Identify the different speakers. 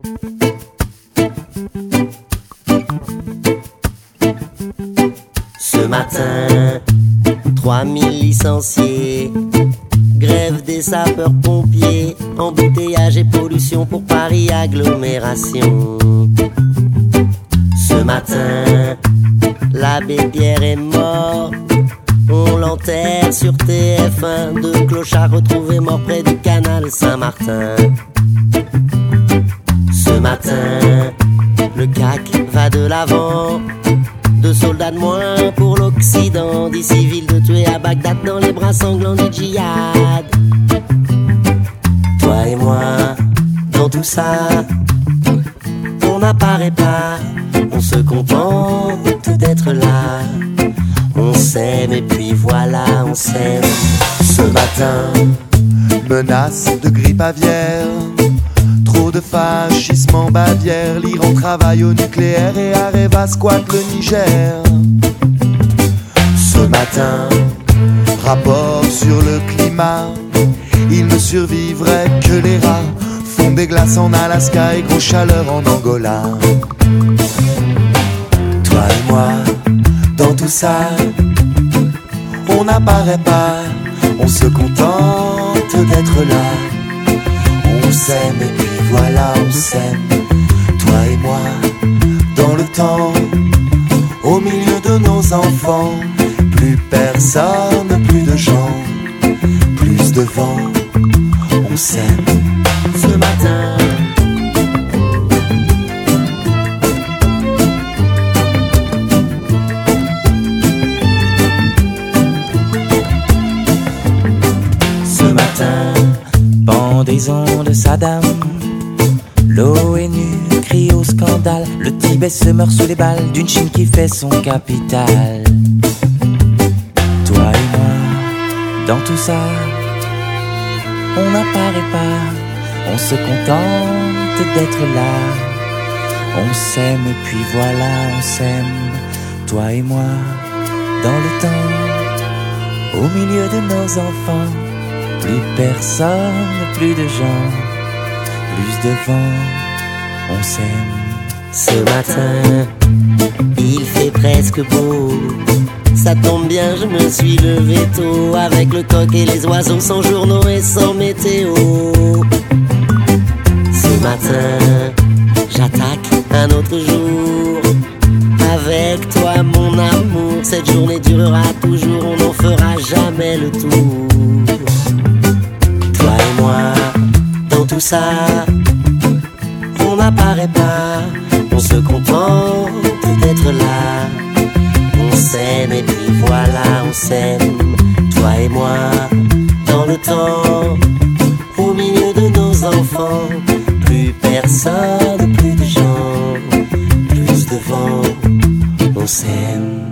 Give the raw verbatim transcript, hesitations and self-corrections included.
Speaker 1: Ce matin, trois mille licenciés, grève des sapeurs-pompiers, embouteillage et pollution pour Paris agglomération. Ce matin, l'abbé Pierre est mort, on l'enterre sur T F un. Deux clochards retrouvés morts près du canal Saint-Martin. Ce matin, le C A C va de l'avant. Deux soldats de moins pour l'Occident. Dix civils de tués à Bagdad dans les bras sanglants du djihad. Toi et moi, dans tout ça, on n'apparaît pas, on se contente d'être là. On s'aime et puis voilà, on s'aime.
Speaker 2: Ce matin, menace de grippe aviaire, trop de fascisme en Bavière. L'Iran travaille au nucléaire et Areva squatte le Niger. Ce matin, rapport sur le climat, il ne survivrait que les rats. Fond des glaces en Alaska et grosse chaleur en Angola. Toi et moi, dans tout ça, on n'apparaît pas, on se contente d'être là. On s'aime et puis voilà, on s'aime. Toi et moi, dans le temps, au milieu de nos enfants. Plus personne, plus de gens, plus de vent. On s'aime.
Speaker 1: Ce matin, ce matin, pendaison de Saddam, l'ONU crie au scandale. Le Tibet se meurt sous les balles d'une Chine qui fait son capital. Toi et moi, dans tout ça, on n'apparaît pas, on se contente d'être là. On s'aime et puis voilà, on s'aime. Toi et moi, dans le temps, au milieu de nos enfants. Plus personne, plus de gens, plus de vent, on s'aime. Ce matin, il fait presque beau. Ça tombe bien, je me suis levé tôt, avec le coq et les oiseaux, sans journaux et sans météo. Ce matin, j'attaque un autre jour. Avec toi mon amour, cette journée durera toujours, on n'en fera jamais le tour. Toi et moi, dans tout ça, on n'apparaît pas, on se contente d'être là. On s'aime et puis voilà, on s'aime. Toi et moi, dans le temps, au milieu de nos enfants. Plus personne, plus de gens, plus de vent, on s'aime.